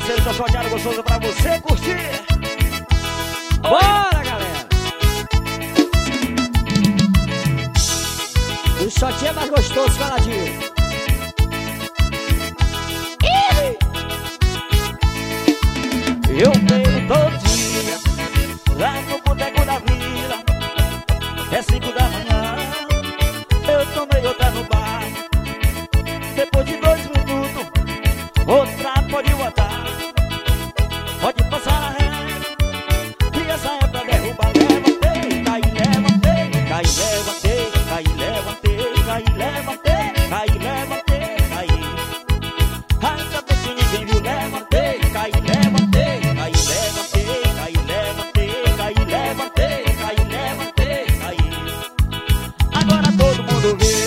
parceiro, tá sorteado gostoso pra você curtir. Bora, galera! O shot é mais gostoso, caladinho. Eu bebo todo dia, lá no boteco da vila. É 5 da manhã, eu tomei outra no bar. Depois de 2 minutos, outra pode botar. Pode passar a régua, e essa é pra derrubar. Levantei, caí, levantei, caí, levantei, caí, levantei, caí, levantei, caí, levantei, caí. Ainda bem que ninguém viu, levantei, caí, levantei, caí, levantei, caí, levantei, caí, levantei, caí, levantei, caí. Agora todo mundo vê.